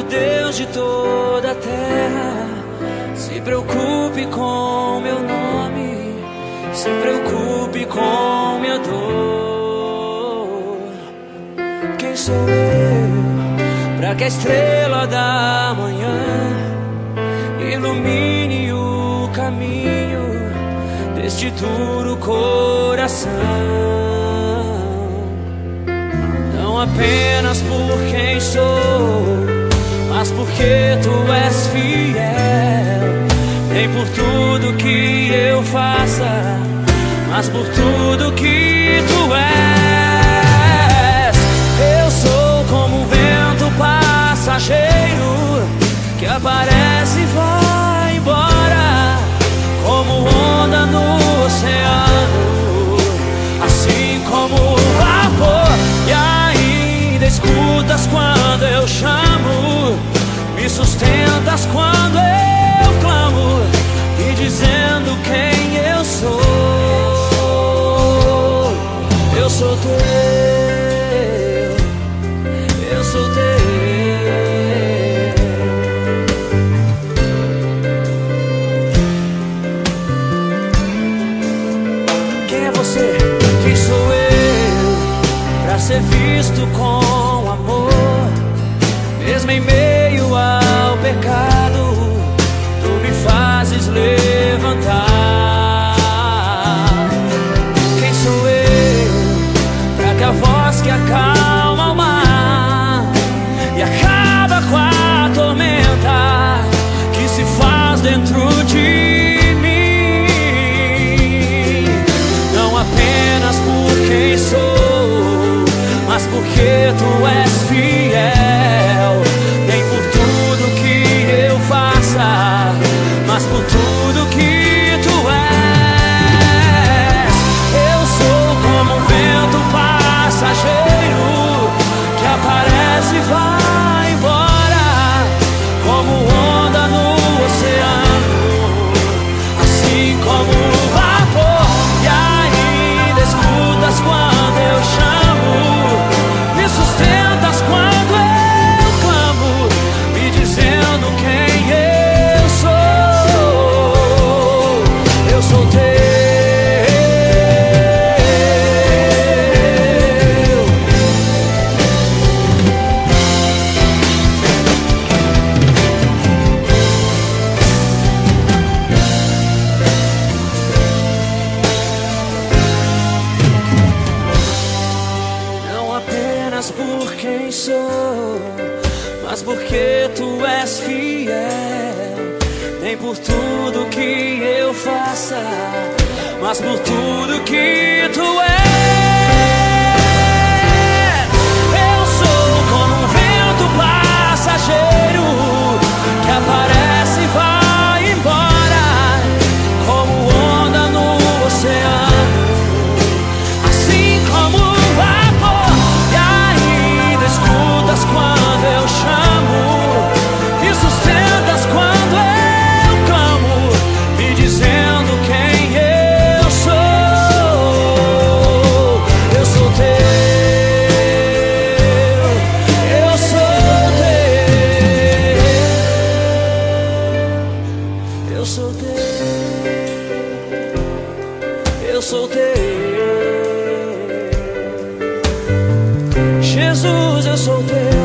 o Deus de toda a terra se preocupe com meu nome, se preocupe com minha dor. Quem sou eu para que a estrela da manhã ilumine o caminho deste duro coração? Não apenas por quem sou, mas porque tu és fiel. Nem por tudo que eu faça, mas por tudo que tu és. Eu sou como um vento passageiro que aparece e vai embora, como onda no oceano, assim como vapor. E ainda escutas quando eu chamo, me sustentas quando eu clamo, e dizendo quem eu sou. Eu sou teu, eu sou teu. Quem é você? Quem sou eu pra ser visto com amor, mesmo em meio ao pecado? Tu me fazes levantar. Quem sou eu pra que a voz que acalma o mar e acaba com a tormenta que se faz dentro de mim? Não apenas por quem sou, mas porque tu és fiel. Nem por tudo que eu faça, mas por tudo que tu és. Eu sou como um vento passageiro que aparece e vai embora, como onda no oceano, assim como vapor. E ainda escutas quando eu chamo, me sustentas quando eu clamo, me dizendo quem eu sou. Eu sou teu, não apenas por quem sou, mas porque tu és fiel. Nem por tudo que eu faça, mas por tudo que tu és. Eu sou como um vento passageiro que aparece e vai embora, como onda no oceano, assim como vapor. E ainda escutas quando eu chamo, me sustentas quando eu clamo, me dizendo quem eu sou. Eu sou teu, eu sou teu, eu sou teu, eu sou teu. Jesus, eu sou teu.